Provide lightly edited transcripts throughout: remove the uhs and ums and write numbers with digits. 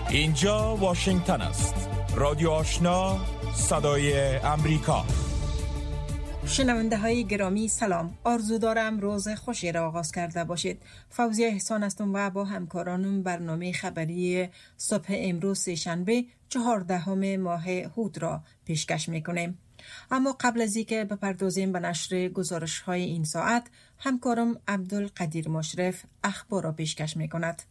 اینجا واشنگتن است. رادیو آشنا، صدای امریکا. شنونده های گرامی سلام. آرزو دارم روز خوشی را آغاز کرده باشید. فوزیه احسان هستم و با همکارانم برنامه خبری صبح امروز سه‌شنبه 14 ماه هود را پیشکش میکنیم. اما قبل از اینکه بپردازیم به نشر گزارش های این ساعت، همکارم عبدالقدیر مشرف اخبار را پیشکش میکند.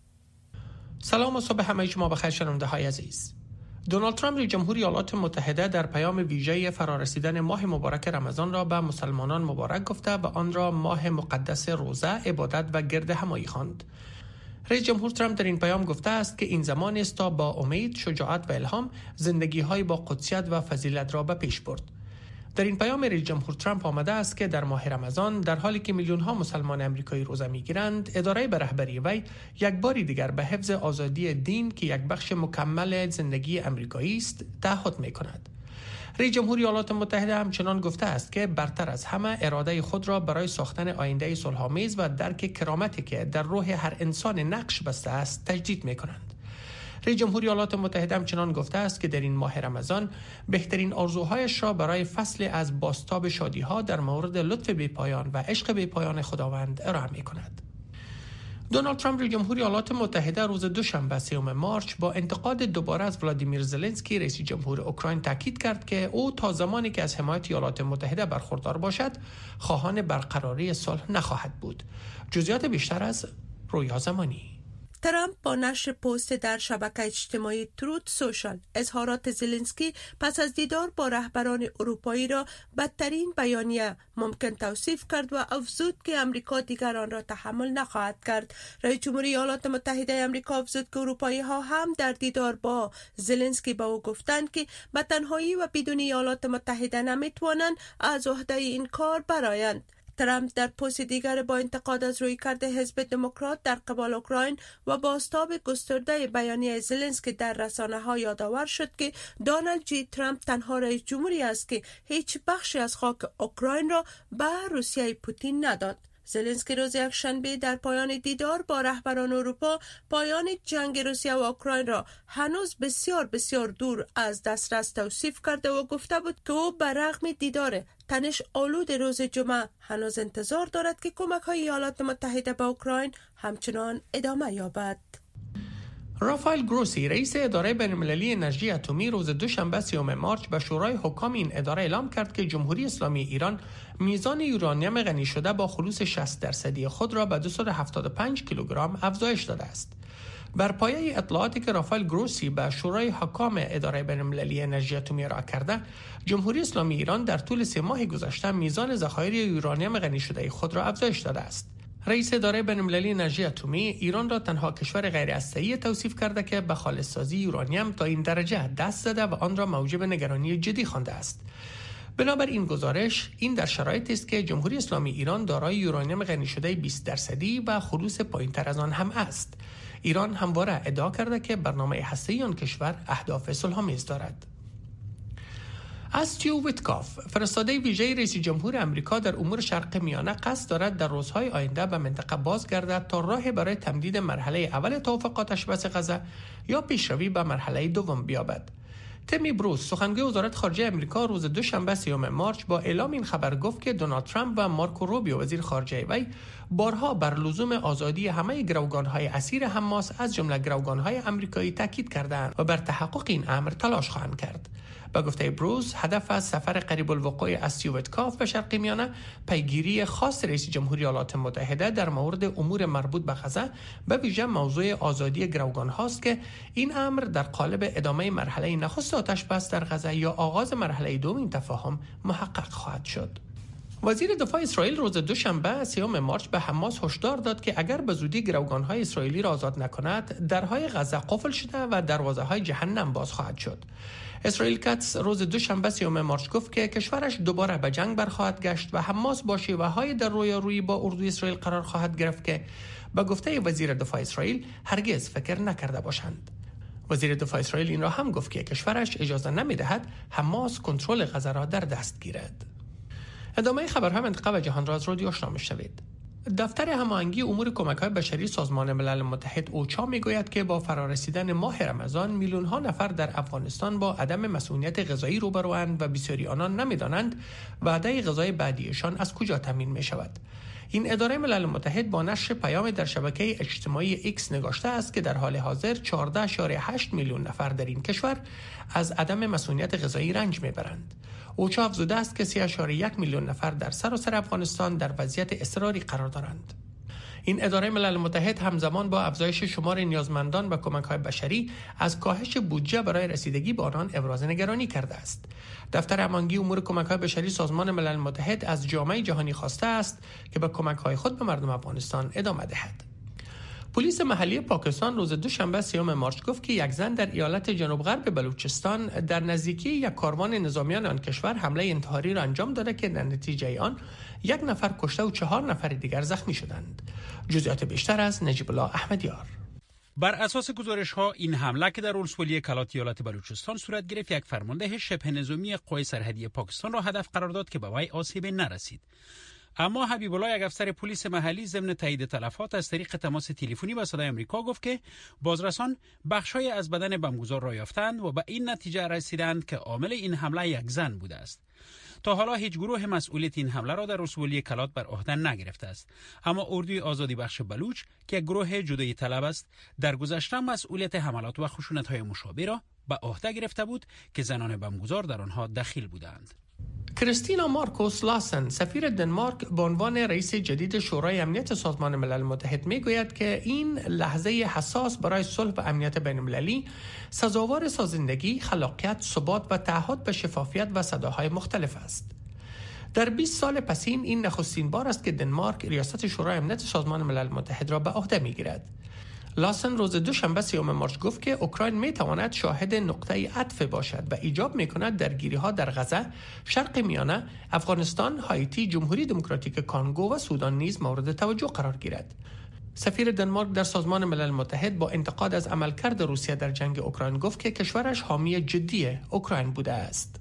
سلام و صبح همه شما بخیر شنونده های عزیز. دونالد ترامپ رئیس جمهوری ایالات متحده در پیام ویژه فرارسیدن ماه مبارک رمضان را به مسلمانان مبارک گفته و آن را ماه مقدس روزه، عبادت و گرد همایی خواند. رئیس جمهور ترامپ در این پیام گفته است که این زمان است تا با امید، شجاعت و الهام زندگی‌های با قدسیت و فضیلت را به پیش برد. در این پیام رئیس جمهور ترامپ آمده است که در ماه رمضان در حالی که میلیون‌ها مسلمان امریکایی روزه می‌گیرند، اداره به رهبری وی یک باری دیگر به حفظ آزادی دین که یک بخش مکمل زندگی امریکایی است تعهد می‌کند. رئیس جمهوری ایالات متحده همچنان گفته است که برتر از همه اراده خود را برای ساختن آینده صلح‌آمیز و درک کرامتی که در روح هر انسان نقش بسته است تجدید می‌کنند. رئیس جمهوری ایالات متحده همچنان گفته است که در این ماه رمضان بهترین آرزوهایش را برای فصل از بازتاب شادی‌ها در مورد لطف بی‌پایان و عشق بی‌پایان خداوند ارائه می‌کند. دونالد ترامپ رئیس جمهوری ایالات متحده روز دوشنبه 3 مارس با انتقاد دوباره از ولادیمیر زلنسکی رئیس جمهور اوکراین تاکید کرد که او تا زمانی که از حمایت ایالات متحده برخوردار باشد خواهان برقراری صلح نخواهد بود. جزئیات بیشتر از رویا زمانی. ترامپ با نشر پست در شبکه اجتماعی تروت سوشال اظهارات زلنسکی پس از دیدار با رهبران اروپایی را بدترین بیانیه ممکن توصیف کرد و افزود که امریکا دیگر آن را تحمل نخواهد کرد. رئیس جمهوری ایالات متحده امریکا افزود که اروپایی ها هم در دیدار با زلنسکی به او گفتند که به تنهایی و بدون ایالات متحده نمیتوانند از عهده این کار برآیند. ترامپ در پست دیگر با انتقاد از رویکرد حزب دموکرات در قبال اوکراین و بازتاب گسترده بیانیه زلنسکی در رسانه‌ها یادآور شد که دونالد جی ترامپ تنها رئیس جمهوری است که هیچ بخشی از خاک اوکراین را به روسیه پوتین نداد. زلنسکی روز یکشنبه در پایان دیدار با رهبران اروپا پایان جنگ روسیه و اوکراین را هنوز بسیار دور از دسترس توصیف کرده و گفته بود که او به رغم دیدار تنش آلود روز جمعه هنوز انتظار دارد که کمک‌های ایالات متحده به اوکراین همچنان ادامه یابد. رافائل گروسی رئیس اداره بین‌المللی انرژی اتمی روز دوشنبه 3 مارس به شورای حکام این اداره اعلام کرد که جمهوری اسلامی ایران میزان یورانیم غنی شده با خلوص 60% خود را به 275 کیلوگرم افزایش داده است. بر پایه اطلاعاتی که رافائل گروسی به شورای حکام اداره بین‌المللی انرژی اتمی ارائه کرده، جمهوری اسلامی ایران در طول 3 ماه گذشته میزان ذخایر یورانیم غنی شده خود را افزایش داده است. رئیس اداره بین‌المللی انرژی اتمی ایران را تنها کشور غیر هسته‌ای توصیف کرده که به خالص‌سازی یورانیم تا این درجه دست زده و آن را موجب نگرانی جدی خوانده است. بنابر این گزارش، این در شرایطی است که جمهوری اسلامی ایران دارای یورانیم غنی شده 20% و خلوص پایین‌تر از آن هم است. ایران همواره ادعا کرده که برنامه هسته‌ای آن کشور اهداف صلح‌آمیز دارد. استیو ویتکاف، فرستاده ویژه رئیس جمهور آمریکا در امور شرق میانه، قصد دارد در روزهای آینده به منطقه بازگردد تا راه برای تمدید مرحله اول توافقات آتش‌بس غزه یا پیشروی به مرحله دوم بیابد. تمی بروس، سخنگوی وزارت خارجه آمریکا، روز دوشنبه 3 مارس با اعلام این خبر گفت که دونالد ترامپ و مارکو روبیو وزیر خارجه وی بارها بر لزوم آزادی همه گروگان‌های اسیر حماس از جمله گروگان‌های آمریکایی تاکید کردند و بر تحقق این امر تلاش خواهند کرد. با گفته بروس، هدف از سفر قریب الوقوع استیو ویتکاف به شرق میانه پیگیری خاص رئیس جمهوری ایالات متحده در مورد امور مربوط به غزه، به ویژه موضوع آزادی گروگان هاست که این امر در قالب ادامه مرحله نخست آتش‌بس در غزه یا آغاز مرحله دوم این تفاهم محقق خواهد شد. وزیر دفاع اسرائیل روز دوشنبه 3 مارس به حماس هشدار داد که اگر به زودی گروگان‌های اسرائیلی را آزاد نکند، درهای غزه قفل شده و دروازه‌های جهنم باز خواهد شد. اسرائیل کاتس روز دوشنبه 3 مارس گفت که کشورش دوباره به جنگ برخواهد گشت و حماس با شیوه‌های در رویارویی با اردوی اسرائیل قرار خواهد گرفت که به گفته وزیر دفاع اسرائیل هرگز فکر نکرده باشند. وزیر دفاع اسرائیل این را هم گفت که کشورش اجازه نمی‌دهد حماس کنترل غزه را در دست گیرد. ادامه خبرهای منطقه و جهان را از رادیو آشنا می‌شنوید. دفتر هماهنگی امور کمک‌های بشری سازمان ملل متحد اوچا میگوید که با فرارسیدن ماه رمضان میلیون‌ها نفر در افغانستان با عدم مسئولیت غذایی روبروند و بسیاری آنان نمی‌دانند وعده غذای بعدیشان از کجا تامین می‌شود. این اداره ملل متحد با نشر پیام در شبکه اجتماعی ایکس نگاشته است که در حال حاضر 14.8 میلیون نفر در این کشور از عدم مسئولیت غذایی رنج میبرند. اوچا افزوده است که 3.1 میلیون نفر در سراسر افغانستان در وضعیت اضطراری قرار دارند. این اداره ملل متحد همزمان با افزایش شمار نیازمندان و کمک‌های بشری از کاهش بودجه برای رسیدگی به آنان ابراز نگرانی کرده است. دفتر هماهنگی امور کمک‌های بشری سازمان ملل متحد از جامعه جهانی خواسته است که به کمک‌های خود به مردم افغانستان ادامه دهد. پلیس محلی پاکستان روز دوشنبه 3 مارس گفت که یک زن در ایالت جنوب غرب بلوچستان در نزدیکی یک کاروان نظامیان آن کشور حمله انتحاری را انجام داده که در نتیجه آن 1 نفر کشته و 4 نفر دیگر زخمی شدند. جزئیات بیشتر از نجیب الله احمدیار. بر اساس گزارش‌ها این حمله که در ولسوالی کلات ایالت بلوچستان صورت گرفت یک فرمانده شبه نظامی قوای سرحدی پاکستان را هدف قرار داد که به وی آسیب نرسید. اما حبیب الله، یک افسر پلیس محلی، ضمن تایید تلفات از طریق تماس تلفنی با صدای آمریکا گفت که بازرسان بخشای از بدن بمبگذار را یافتند و به این نتیجه رسیدند که عامل این حمله یک زن بوده است. تا حالا هیچ گروه مسئولیت این حمله را در ولسوالی کلات بر عهده نگرفته است، اما اردوی آزادی بخش بلوچ که یک گروه جدایی طلب است در گذشته مسئولیت حملات و خشونت‌های مشابه را به عهده گرفته بود که زنان بمبگذار در آنها دخیل بودند. کریستینا مارکوس لاسن، سفیر دنمارک به عنوان رئیس جدید شورای امنیت سازمان ملل متحد میگوید که این لحظه حساس برای صلح و امنیت بین‌المللی سزاوار سازندگی، خلاقیت، ثبات و تعهد به شفافیت و صداهای مختلف است. در 20 سال پسین این نخستین بار است که دنمارک ریاست شورای امنیت سازمان ملل متحد را به عهده میگیرد. لاسن روز دوشنبه 3 مارس گفت که اوکراین میتواند شاهد نقطه عطف باشد و ایجاب میکند درگیری‌ها در غزه، شرق میانه، افغانستان، هایتی، جمهوری دموکراتیک کانگو و سودان نیز مورد توجه قرار گیرد. سفیر دنمارک در سازمان ملل متحد با انتقاد از عملکرد روسیه در جنگ اوکراین گفت که کشورش حامی جدی اوکراین بوده است.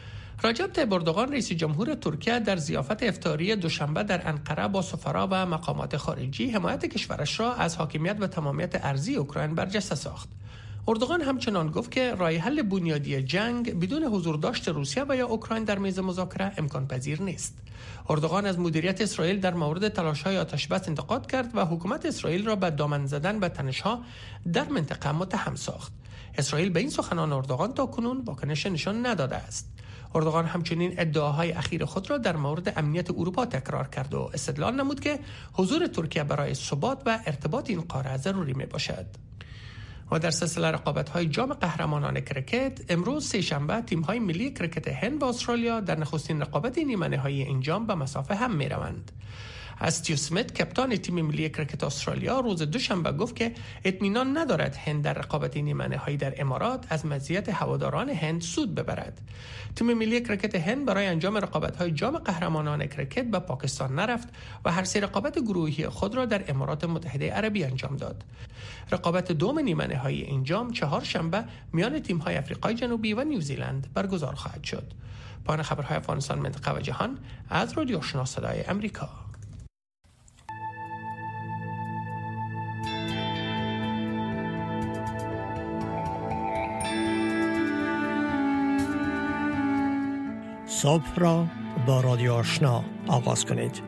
رجب طیب اردوغان، رئیس جمهور ترکیه، در ضیافت افطاری دوشنبه در انقره با سفرا و مقامات خارجی حمایت کشورش را از حاکمیت و تمامیت ارضی اوکراین برجسته ساخت. اردوغان همچنان گفت که راه حل بنیادی جنگ بدون حضور داشت روسیه و یا اوکراین در میز مذاکره امکان پذیر نیست. اردوغان از مدیریت اسرائیل در مورد تلاش‌های آتش‌بس انتقاد کرد و حکومت اسرائیل را به دامن زدن به تنش‌ها در منطقه متهم ساخت. اسرائیل به این سخنان اردوغان تاکنون واکنش نشان نداده است. اردوغان همچنین ادعاهای اخیر خود را در مورد امنیت اروپا تکرار کرد و استدلال نمود که حضور ترکیه برای ثبات و ارتباط این قاره ضروری می باشد. و در سلسله رقابت‌های جام قهرمانان کرکت، امروز سه‌شنبه تیم‌های ملی کرکت هند و استرالیا در نخستین رقابت نیمه نهایی این جام به مسافه هم می‌روند. استیو سمیت، کپتان تیم ملی کرکت استرالیا، روز دوشنبه گفت که اطمینان ندارد هند در رقابت نیمه نهایی در امارات از مزیت هواداران هند سود ببرد. تیم ملی کرکت هند برای انجام رقابت‌های جام قهرمانان کرکت به پاکستان نرفت و هر سه رقابت گروهی خود را در امارات متحده عربی انجام داد. رقابت دوم نیمه نهایی این جام چهارشنبه میان تیم‌های آفریقای جنوبی و نیوزیلند برگزار خواهد شد. پایان خبرهای افغانستان، منطقه و جهان از رادیو آشنا صدای آمریکا. صبح را با رادیو آشنا آغاز کنید.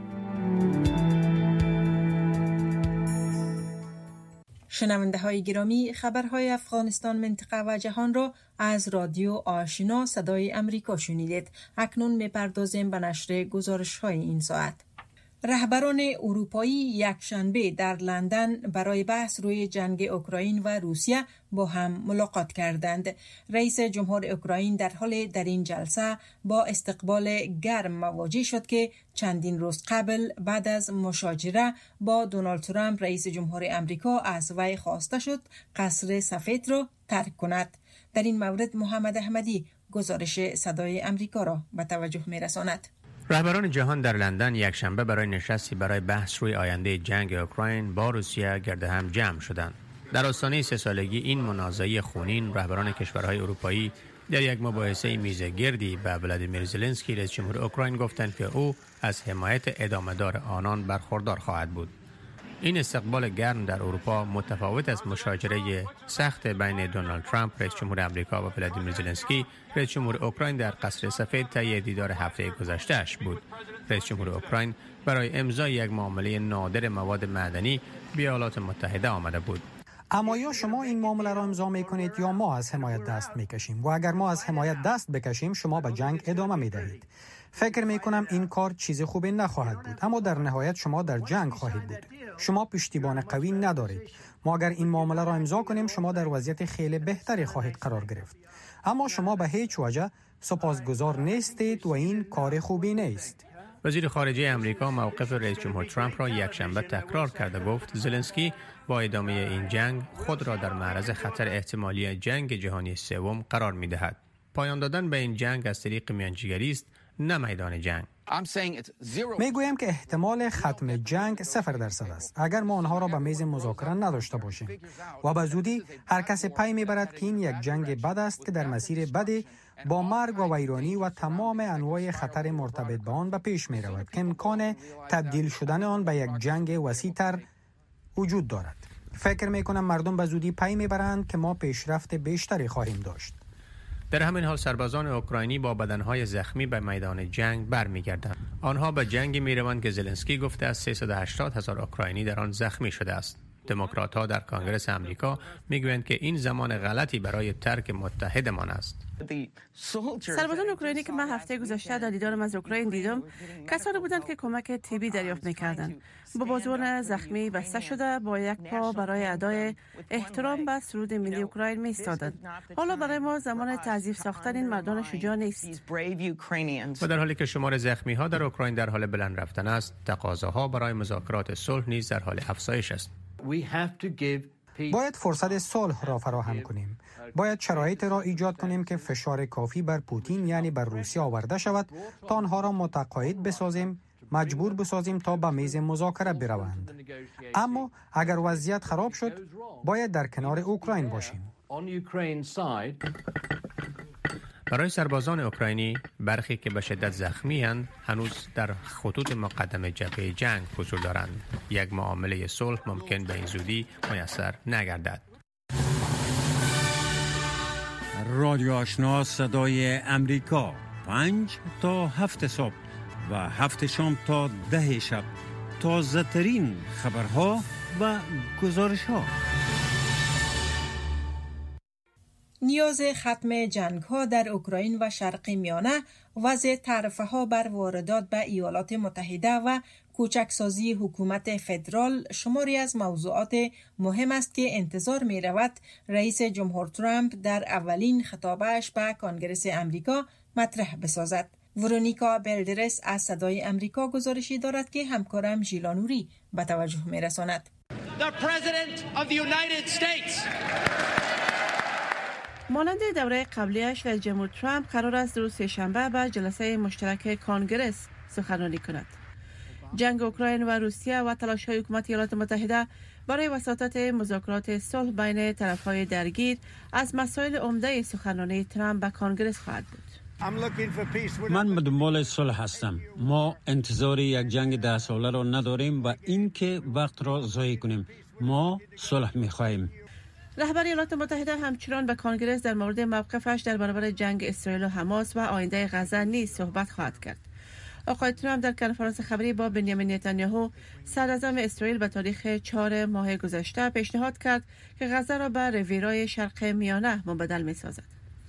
شنونده های گرامی، خبرهای افغانستان، منطقه و جهان را از رادیو آشنا صدای امریکا شنیدید. اکنون می‌پردازیم به نشر گزارش های این ساعت. رهبران اروپایی یکشنبه در لندن برای بحث روی جنگ اوکراین و روسیه با هم ملاقات کردند. رئیس جمهور اوکراین در حال در این جلسه با استقبال گرم مواجه شد که چندین روز قبل بعد از مشاجره با دونالد ترامپ رئیس جمهور امریکا از وی خواسته شد قصر سفید را ترک کند. در این مورد محمد احمدی گزارش صدای امریکا را به توجه می‌رساند. رهبران جهان در لندن یکشنبه برای نشستی برای بحث روی آینده جنگ اوکراین با روسیه گرد هم جمع شدند. در آستانه 3 سالگی این منازعه خونین، رهبران کشورهای اروپایی در یک مباحثه میزگردی به ولادیمیر زلنسکی رئیس جمهور اوکراین گفتند که او از حمایت ادامه‌دار آنان برخوردار خواهد بود. این استقبال گرم در اروپا متفاوت از مشاجره سخت بین دونالد ترامپ رئیس جمهور آمریکا و ولادیمیر زلنسکی رئیس جمهور اوکراین در قصر سفید طی دیدار هفته گذشته‌اش بود. رئیس جمهور اوکراین برای امضای یک معامله نادر مواد معدنی به ایالات متحده آمده بود. اما یا شما این معامله را امضا می‌کنید یا ما از حمایت دست می‌کشیم و اگر ما از حمایت دست بکشیم شما به جنگ ادامه می‌دهید. فکر می‌کنم این کار چیز خوبی نخواهد بود، اما در نهایت شما در جنگ خواهید بود. شما پشتیبان قوی ندارید. ما اگر این معامله را امضا کنیم شما در وضعیت خیلی بهتری خواهید قرار گرفت. اما شما به هیچ وجه سپاسگزار نیستید و این کار خوبی نیست. وزیر خارجه امریکا موقف رئیس جمهور ترامپ را یکشنبه تکرار کرد و گفت زلنسکی با ادامه این جنگ خود را در معرض خطر احتمالی جنگ جهانی سوم قرار می‌دهد. پایان دادن به این جنگ از طریق میانجیگری است، نه میدان جنگ. میگویم که احتمال ختم جنگ 0% است اگر ما آنها را به میز مذاکره نداشته باشیم و به زودی هر کس پی میبرد که این یک جنگ بد است که در مسیر بدی با مرگ و ویرانی و تمام انواع خطر مرتبط به آن به پیش می رود که امکان تبدیل شدن آن به یک جنگ وسیع‌تر وجود دارد. فکر می کنم مردم به زودی پی میبرند که ما پیشرفت بیشتری خواهیم داشت. در همین حال سربازان اوکراینی با بدنهای زخمی به میدان جنگ برمیگردند. آنها به جنگی میروند که زلنسکی گفته از 380,000 اوکراینی در آن زخمی شده است. دموکرات‌ها در کنگره آمریکا میگویند که این زمان غلطی برای ترک متحدمان است. سربازان اوکراینی که من هفته گذشته در دیدارم از اوکراین دیدم کسانی بودند که کمک طبی دریافت می‌کردند. با بازوان زخمی بسته شده با یک پا برای ادای احترام به سرود ملی اوکراین می‌ایستادند. حالا برای ما زمان تعظیف ساختن این مردان شجاع نیست. و در حالی که شمار زخمی‌ها در اوکراین در حال بلند رفتن است، تقاضاها برای مذاکرات صلح نیز در حال افزایش است. باید فرصت صلح را فراهم کنیم. باید شرایط را ایجاد کنیم که فشار کافی بر پوتین یعنی بر روسیه آورده شود تا آنها را متقاعد بسازیم، مجبور بسازیم تا به میز مذاکره بروند. اما اگر وضعیت خراب شد باید در کنار اوکراین باشیم. برای سربازان اوکراینی برخی که به شدت زخمی اند هنوز در خطوط مقدم جبهه جنگ حضور دارند. یک معامله صلح ممکن به این زودی میسر نگردد. رادیو آشنا صدای امریکا 5 تا 7 صبح و 7 شام تا 10 شب تازه ترین خبرها و گزارش ها. نیاز ختم جنگ‌ها در اوکراین و شرق میانه، وضع تعرفه‌ها بر واردات به ایالات متحده و کوچکسازی حکومت فدرال شماری از موضوعات مهم است که انتظار می‌رود رئیس جمهور ترامپ در اولین خطابش به کنگره آمریکا مطرح بسازد. ورونیکا بلدرس از صدای امریکا گزارشی دارد که همکارم ژیلانوری به توجه می‌رساند. مانند دوره قبلیش رئیس جمهور ترامپ قرار است روز سه‌شنبه به جلسه مشترک کانگرس سخنرانی کند. جنگ اوکراین و روسیه و تلاش‌های حکومت ایالات متحده برای وساطت مذاکرات صلح بین طرف‌های درگیر از مسائل عمده سخنرانی ترامپ به کانگرس خواهد بود. من به دنبال صلح هستم. ما انتظار یک جنگ 10 ساله را نداریم و این که وقت را ضایع کنیم. ما صلح می‌خواهیم. رهبر ایالات متحده همچنان به کانگرس در مورد موقفش در برابر جنگ اسرائیل و حماس و آینده غزه نیز صحبت خواهد کرد. آقای ترامپ در کنفرانس خبری با بنیامین نتانیاهو صدراعظم اسرائیل به تاریخ 4 ماه گذشته پیشنهاد کرد که غزه را به رویرای شرق میانه مبدل می‌سازد.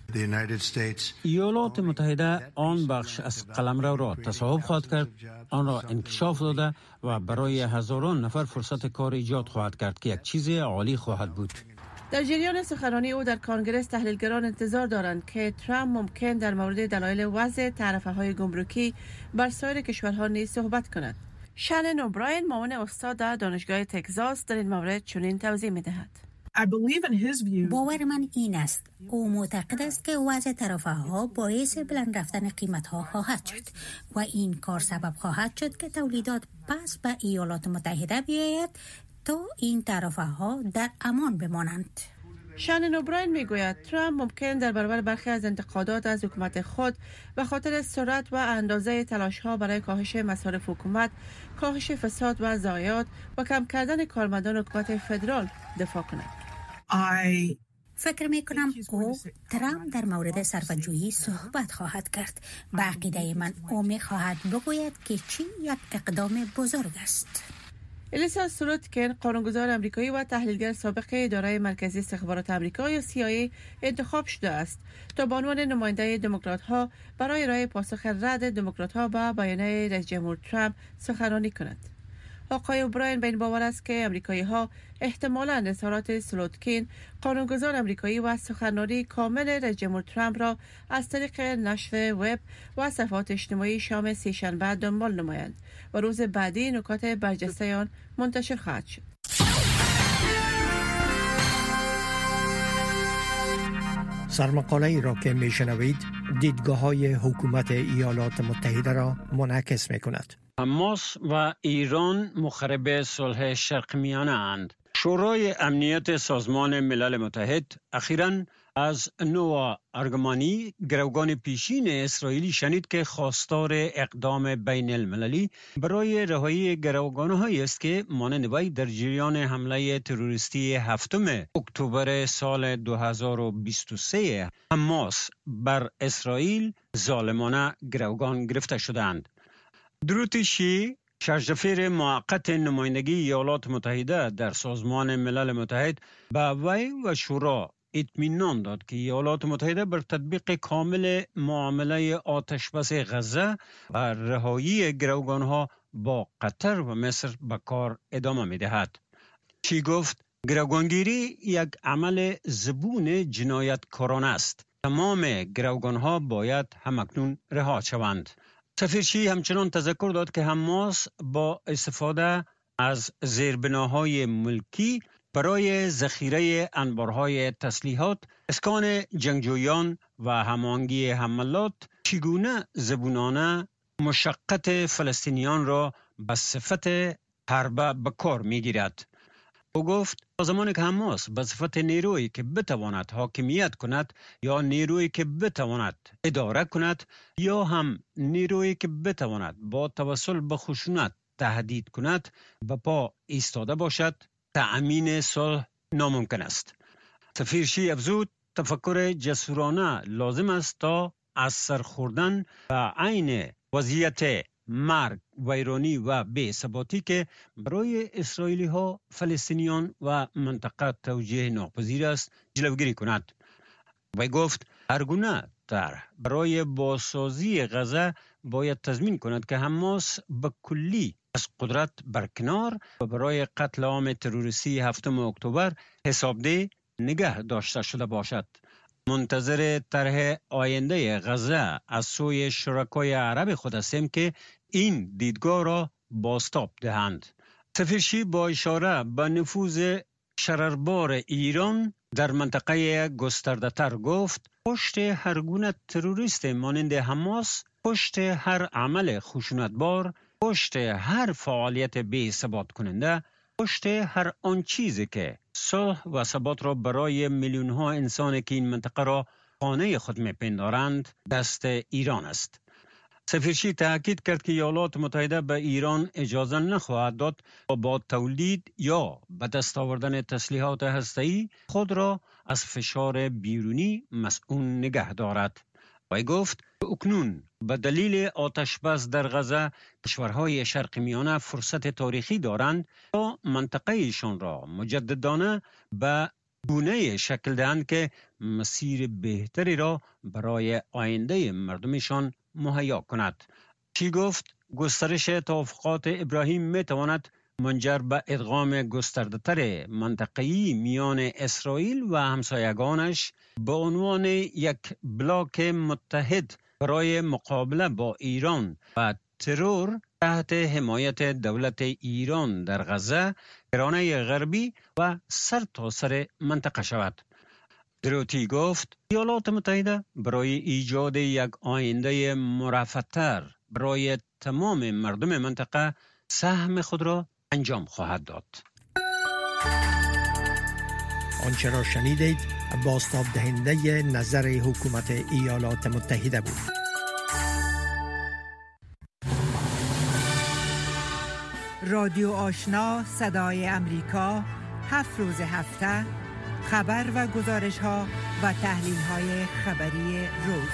ایالات متحده آن بخش از قلمرو را تصاحب خواهد کرد، آن را انکشاف داده و برای هزاران نفر فرصت کار ایجاد خواهد کرد که یک چیز عالی خواهد بود. در جریان سخنرانی او در کانگرس تحلیلگران انتظار دارند که ترامپ ممکن در مورد دلایل وضع تعرفه‌های گمرکی بر سایر کشورها نیز صحبت کند. شانن اوبراین معاون استاد در دانشگاه تگزاس در این مورد چنین توضیح می‌دهد. باور من این است. او معتقد است که وضع طرفه‌ها باعث بلند رفتن قیمت‌ها خواهد شد و این کار سبب خواهد شد که تولیدات پس به ایالات متحده بیاید تا این طرفه‌ها در امان بمانند. شانن اوبراین میگوید ترامپ ممکن در برابر برخی از انتقادات از حکومت خود به خاطر سرعت و اندازه تلاش‌ها برای کاهش مصارف حکومت، کاهش فساد و ضایعات و کم کردن کارمندان حکومت فدرال دفاع کند. فکر می کنم ترامپ در مورد صرفه‌جویی صحبت خواهد کرد. به عقیده من او می خواهد بگوید که چین یک اقدام بزرگ است. الیسا سلوتکن، قانونگذار آمریکایی و تحلیلگر سابق اداره مرکزی استخبارات آمریکا یا CIA انتخاب شده است تا به عنوان نماینده دموکرات‌ها برای ارائه پاسخ رد دموکرات‌ها به بیانیه رئیس جمهور ترامپ سخنرانی کند. آقای اوبراین به این باور است که آمریکایی‌ها احتمالاً اظهارات سلوتکین، قانونگذار آمریکایی و سخنرانی کامل رئیس جمهور ترامپ را از طریق نشر وب و صفحات اجتماعی شام سه‌شنبه دنبال نمایند و روز بعدی نکات برجسته آن منتشر خواهد شد. سرمقاله ای را که میشنوید دیدگاه‌های حکومت ایالات متحده را منعکس می‌کند. حماس و ایران مخرب صلح شرق میانه اند. شورای امنیت سازمان ملل متحد اخیراً از نوآ ارگمانی، گروگان پیشین اسرائیلی شنید که خواستار اقدام بین المللی برای رهایی گروگان‌هایی است که مانند وی در جریان حمله تروریستی 7 اکتبر سال 2023 حماس بر اسرائیل ظالمانه گروگان گرفته شدند. دروتیشی، شجفیر موقت نمایندگی ایالات متحده در سازمان ملل متحد، به وی و شورا اطمینان داد که ایالات متحده بر تطبیق کامل معامله آتشبس غزه و رهایی گروگانها با قطر و مصر به کار ادامه می دهد. چی گفت؟ گروگانگیری یک عمل زبون جنایتکارانه است. تمام گروگانها باید همکنون رها شوند. سفیر شی همچنان تذکر داد که حماس با استفاده از زیربناهای ملکی برای ذخیره انبارهای تسلیحات، اسکان جنگجویان و هماهنگی حملات چگونه زبونانه مشقت فلسطینیان را به صفت حربه به کار می‌گیرد. او گفت تا زمانی که حماس به صفت نیرویی که بتواند حاکمیت کند یا نیرویی که بتواند اداره کند یا هم نیرویی که بتواند با توسل به خشونت تهدید کند به پا ایستاده باشد، تأمین صلح ناممکن است. سفیر شی افزود تفکر جسورانه لازم است تا از سر خوردن و عین وضعیت مرگ، ویرانی و بی‌ثباتی که برای اسرائیلی ها، فلسطینیان و منطقه توجیه ناپذیر است جلوگیری کند. وی گفت هر گونه طرح برای بازسازی غزه باید تضمین کند که حماس به کلی از قدرت برکنار و برای قتل عام تروریستی 7 اکتبر حسابده نگه داشته شده باشد. منتظر طرح آینده غزه از سوی شرکای عرب خود هستیم که این دیدگاه را بازتاب دهند. سفیر شی با اشاره به نفوذ شرربار ایران در منطقه گسترده تر گفت پشت هر گونه تروریست مانند حماس، پشت هر عمل خشونتبار، پشت هر فعالیت بی ثبات کننده، پشت هر آن چیزی که صلح و ثبات را برای میلیون ها انسان که این منطقه را خانه خود میپندارند دست ایران است. سفیر شی تاکید کرد که ایالات متحده به ایران اجازه نخواهد داد با تولید یا به دست آوردن تسلیحات هسته‌ای خود را از فشار بیرونی مسئول نگه دارد. وی گفت اکنون به دلیل آتش بس در غزه کشورهای شرق میانه فرصت تاریخی دارند تا منطقه ایشان را مجددانه به گونه شکل دهند که مسیر بهتری را برای آینده مردمشان مهیا کند. چی گفت؟ گسترش توافقات ابراهیم می تواند منجر به ادغام گسترده‌تر منطقه‌ای میان اسرائیل و همسایگانش به عنوان یک بلاک متحد برای مقابله با ایران و ترور تحت حمایت دولت ایران در غزه، کرانه غربی و سرتاسر منطقه شود. دروتی گفت ایالات متحده برای ایجاد یک آینده مرفه‌تر برای تمام مردم منطقه سهم خود را انجام خواهد داد. آنچه را شنیدید بازتاب دهنده نظر حکومت ایالات متحده بود. رادیو آشنا صدای امریکا 7 روز هفته خبر و گزارش ها و تحلیل های خبری روز.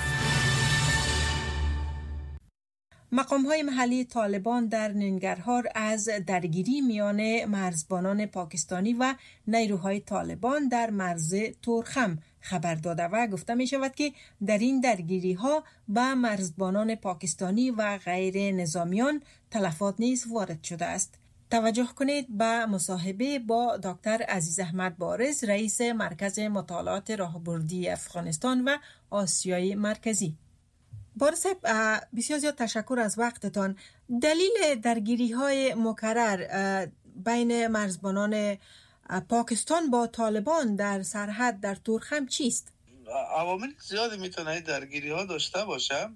مقام‌های محلی طالبان در ننگرهار از درگیری میان مرزبانان پاکستانی و نیروهای طالبان در مرز تورخم خبر داده و گفته می شود که در این درگیری‌ها به مرزبانان پاکستانی و غیر نظامیان تلفات نیز وارد شده است. توجه کنید به مصاحبه با دکتر عزیز احمد بارز، رئیس مرکز مطالعات راهبردی افغانستان و آسیای مرکزی. بارز، بسیار زیاد تشکر از وقتتان. دلیل درگیری‌های مکرر بین مرزبانان پاکستان با طالبان در سرحد در تورخم چیست؟ عوامل زیادی میتونه درگیری‌ها داشته باشه.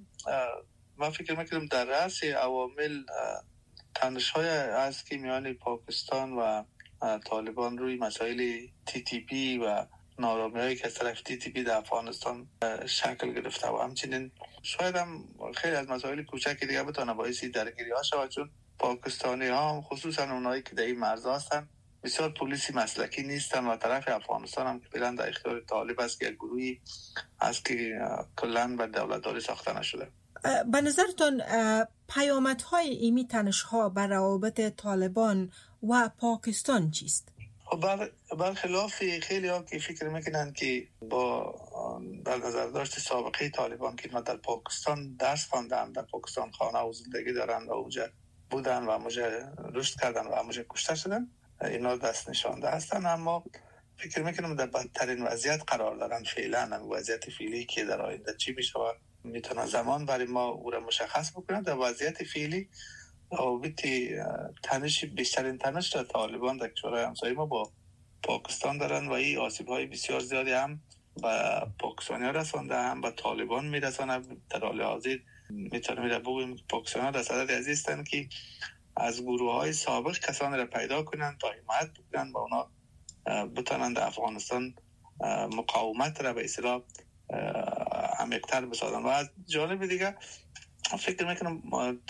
من فکر میکنم در رأس عوامل تنش‌های است که میان پاکستان و طالبان روی مسائل TTP و نارامی‌هایی که از طرف TTP در افغانستان شکل گرفته و همچنین شاید هم خیلی از مسائل کوچکی دیگه بتونه باعث درگیری‌ها شود، چون پاکستانی‌ها خصوصا اونایی که در این مرزها هستن بسیار پلیسی مسلکی نیستن و طرف افغانستان هم که فعلا در اختیار طالب است که یک گروهی است که کلاً به دولت‌داری ساخته نشده. به نظرتان پیامدهای ایمی تنش‌ها بر روابط طالبان و پاکستان چیست؟ برخلاف خیلی ها که فکر میکنن که با در نظر داشت سابقه طالبان که ما در پاکستان درس خواندن، در پاکستان خانه و زندگی دارن و اونجا بودن و اونجا رشد کردن و اونجا کشته شدن، اینا دست نشانده هستن، اما فکر میکنم در بدترین وضعیت قرار دارن. فعلا هم وضعیت فعلی که در آینده چی میشه میتونه زمان برای ما او را مشخص بکنه. در وضعیت فعلی روابط تنش، بیشترین تنش در طالبان در کشورهای همسایه ما با پاکستان دارن و این آسیب‌های بسیار زیادی هم به پاکستانی‌ها رسانده، هم به طالبان میرسانه. در حال حاضر میتونیم بگوییم که پاکستانی‌ها در صدد از هستند که از گروه‌های سابق کسانی را پیدا کنند تا حمایت بکنند با اونا بتونند در افغانستان مقاومت را به اصطلاح عمیق‌تر بسازند. و از جانب دیگه فکر میکنم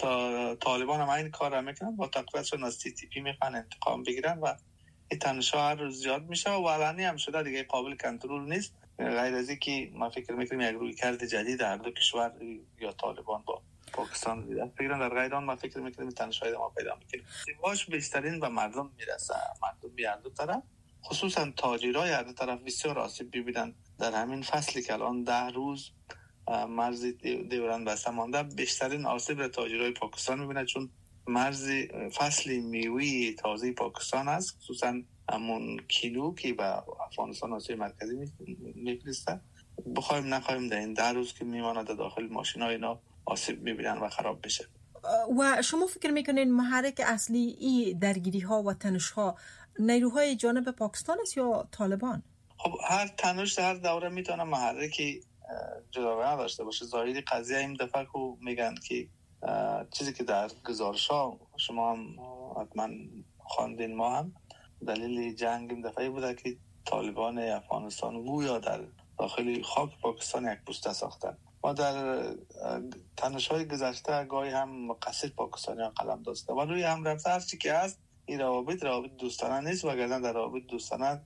طالبان هم این کار را میکنن، با تقویتشون از TTP میخوان انتقام بگیرن و این تنش‌ها هر روز زیاد میشه و علنی هم شده دیگه، قابل کنترل نیست. غیر از این که من فکر میکنم یک رویکرد جدید هر دو کشور یا طالبان با پاکستان دست بگیرن. در غیر آن من فکر میکنم تنش‌های ما پیدا میکنه. سیماش بیشترین به مردم میرسه، مردم هر دو طرف، خصوصا تاجرای هر دو طرف بسیار آسیب ببینن. در همین فصلی که الان 10 روز مرز دیورند بسته مانده، بیشترین آسیب را تاجرای پاکستان میبینه، چون مرز فصل میوه تازه پاکستان است، خصوصا همون کیلو که به افغانستان آسیای مرکزی میفرسته. بخوایم نخوایم در این 10 روز که میماند در داخل ماشین‌ها اینا آسیب میبینن و خراب بشه. و شما فکر میکنین محرک اصلی این درگیری‌ها و تنش‌ها نیروهای جانب پاکستان است یا طالبان؟ خب هر تنش هر دوره میتونه محرکی جداگانه داشته باشه. ظاهری قضیه این دفعه که میگن که چیزی که در گزارش‌ها شما هم حتما خواندین، ما هم دلیل جنگ این دفعه بوده که طالبان افغانستان گویا در داخل خاک پاکستان یک پوسته ساختن. ما در تنش‌های گذشته گاهی هم مقصد پاکستانیان قلم داشته و روی هم رفته هر چی که هست این روابط دوستانه نیست، وگرنه در روابط دوستانه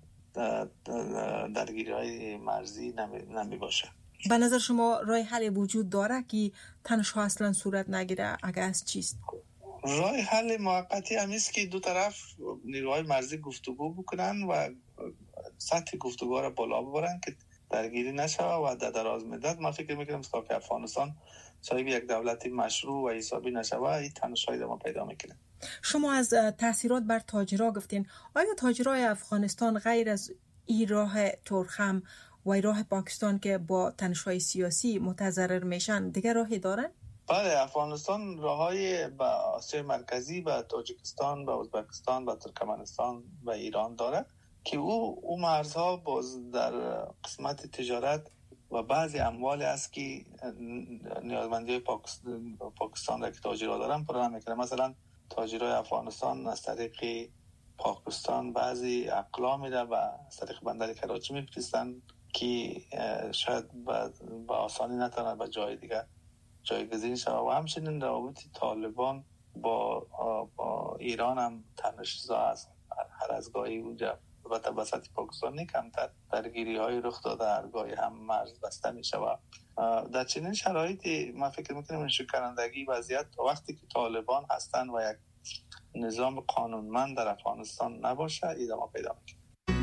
درگیری‌های مرزی نمی باشه. به نظر شما راه حل وجود داره که تنش‌ها اصلا صورت نگیره؟ اگر از چیست؟ راه حل موقتی هم است که دو طرف نیروهای مرزی گفتگو بکنن و سطح گفتگو را بالا ببرن که درگیری نشه و در دراز مدت من فکر میکنم که افغانستان صاحب یک دولتی مشروع و حسابی نشه و این تنش‌های ما پیدا میکنه. شما از تاثیرات بر تاجرها گفتین. آیا تاجرای افغانستان غیر از این راه تورخم و راه پاکستان که با تنش‌های سیاسی متضرر میشن دیگر راهی دارن؟ بله، افغانستان راههای به آسیای مرکزی، به تاجیکستان، به ازبکستان، به ترکمنستان و ایران داره که او مرزها باز در قسمت تجارت و بعضی اموال است که نیازمندی پاکستان را که تاجرها دارن پرراه میکنه. مثلا تاجرای افغانستان از طریق پاکستان بعضی اقلامی را و از طریق بندر کراچی میفرستند که شاید با آسانی نتواند به جای دیگر جایگزین شود. و همچنین روابط طالبان با ایران هم تنش‌زا است. هر از گاهی اونجا البته به سطح پاکستان کمتر درگیری های رخ داده، هر گاهی هم مرز بسته می شود. در چنین شرایطی من فکر میکنم این شکنندگی وضعیت وقتی که طالبان هستند و یک نظام قانونمند در افغانستان نباشه ادامه پیدا میکنه.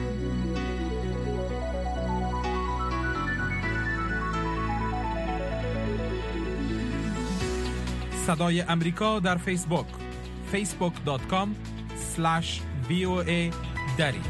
صدای امریکا در فیسبوک facebook.com/VOA دری.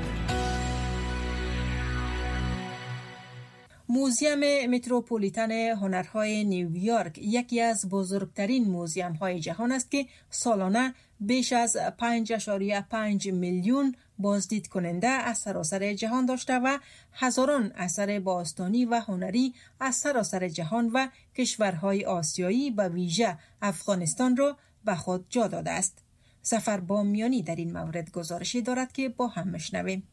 موزیم متروپولیتن هنرهای نیویورک یکی از بزرگترین موزیم‌های جهان است که سالانه بیش از 5.5 میلیون بازدید کننده از سراسر جهان داشته و هزاران اثر باستانی و هنری از سراسر جهان و کشورهای آسیایی و ویژه افغانستان را به خود جا داده است. ظفر بامیانی در این مورد گزارشی دارد که با هم میشنویم.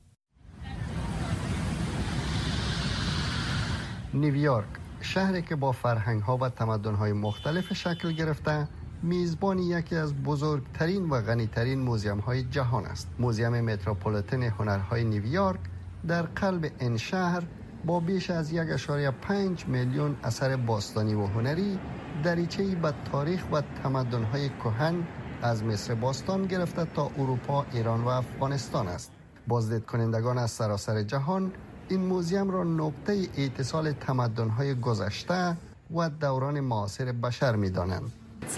نیویورک، شهری که با فرهنگ‌ها و تمدن‌های مختلف شکل گرفته، میزبان یکی از بزرگترین و غنی‌ترین موزیم‌های جهان است. موزیم متروپولیتن هنرهای نیویورک در قلب این شهر با بیش از 1.5 میلیون اثر باستانی و هنری دریچه‌ای به تاریخ و تمدن‌های کهن از مصر باستان گرفته تا اروپا، ایران و افغانستان است. بازدید کنندگان از سراسر جهان این موزیم را نقطه اتصال تمدن‌های گذشته و دوران معاصر بشر می‌دانند.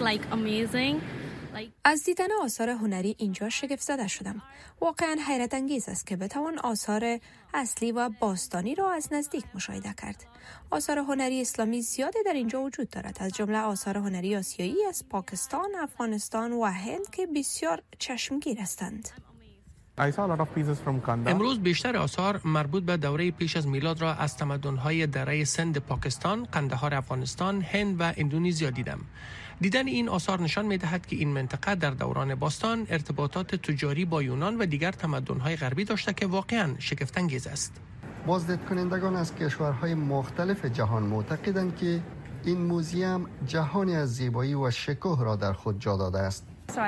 از دیدن آثار هنری اینجا شگفت زده شدم. واقعا حیرت انگیز است که بتوان آثار اصلی و باستانی را از نزدیک مشاهده کرد. آثار هنری اسلامی زیاده در اینجا وجود دارد، از جمله آثار هنری آسیایی از پاکستان، افغانستان و هند که بسیار چشمگیر هستند. امروز بیشتر آثار مربوط به دوره پیش از میلاد را از تمدن‌های دره سند پاکستان، قندهار افغانستان، هند و اندونزیا دیدم. دیدن این آثار نشان می‌دهد که این منطقه در دوران باستان ارتباطات تجاری با یونان و دیگر تمدن‌های غربی داشته که واقعاً شگفت‌انگیز است. بازدید کنندگان از کشورهای مختلف جهان معتقدند که این موزیم جهانی از زیبایی و شکوه را در خود جا داده است.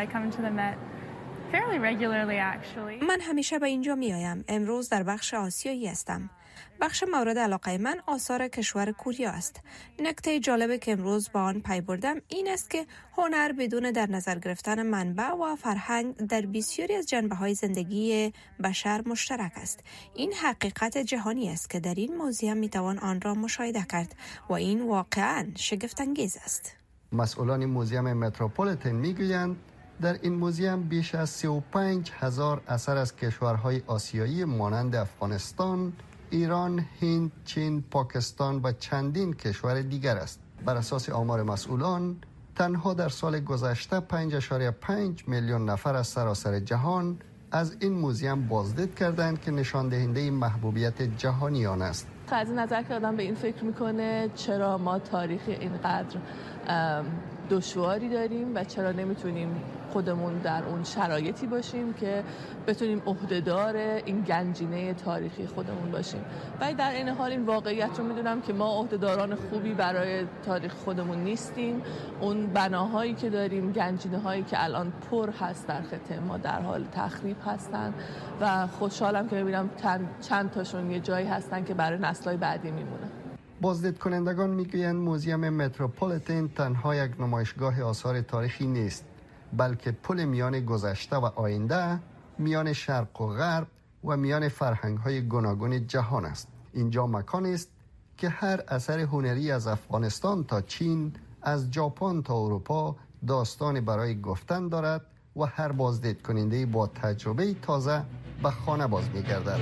من همیشه به اینجا می آیم. امروز در بخش آسیایی هستم. بخش مورد علاقه من آثار کشور کوریا است. نکته جالبی که امروز با آن پی بردم این است که هنر بدون در نظر گرفتن منبع و فرهنگ در بسیاری از جنبه‌های زندگی بشر مشترک است. این حقیقت جهانی است که در این موزیم می توان آن را مشاهده کرد و این واقعاً شگفت انگیز است. مسئولان موزیم متروپولیتن میگویند در این موزیم بیش از 35,000 اثر از کشورهای آسیایی مانند افغانستان، ایران، هند، چین، پاکستان و چندین کشور دیگر است. بر اساس آمار مسئولان، تنها در سال گذشته 5.5 میلیون نفر از سراسر جهان از این موزیم بازدید کردند که نشان دهنده محبوبیت جهانی آن است. از این نظر که آدم به این فکر میکنه چرا ما تاریخ اینقدر دشواری داریم و چرا نمیتونیم خودمون در اون شرایطی باشیم که بتونیم عهدهدار این گنجینه تاریخی خودمون باشیم. ولی در این حال این واقعیت رو میدونم که ما عهدهداران خوبی برای تاریخ خودمون نیستیم. اون بناهایی که داریم، گنجینه هایی که الان پر هست در خطه ما در حال تخریب هستن و خوشحالم که ببینم چند تاشون یه جایی هستن که برای نسل‌های بعدی میمونه. بازدید کنندگان میگویند موزیم متروپولیتن تنها یک نمایشگاه آثار تاریخی نیست، بلکه پل میان گذشته و آینده، میان شرق و غرب و میان فرهنگ‌های گوناگون جهان است. اینجا مکانی است که هر اثر هنری از افغانستان تا چین، از ژاپن تا اروپا داستانی برای گفتن دارد و هر بازدید کننده با تجربه تازه به خانه باز می‌گردد.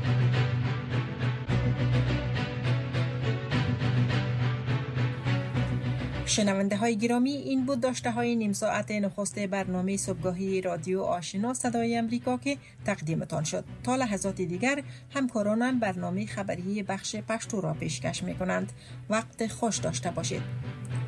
شنونده های گرامی، این بود داشته های نیم ساعت نخست برنامه صبحگاهی رادیو آشنا صدای امریکا که تقدیمتان شد. تا لحظات دیگر همکارانم برنامه خبری بخش پشتو را پیشکش می کنند. وقت خوش داشته باشید.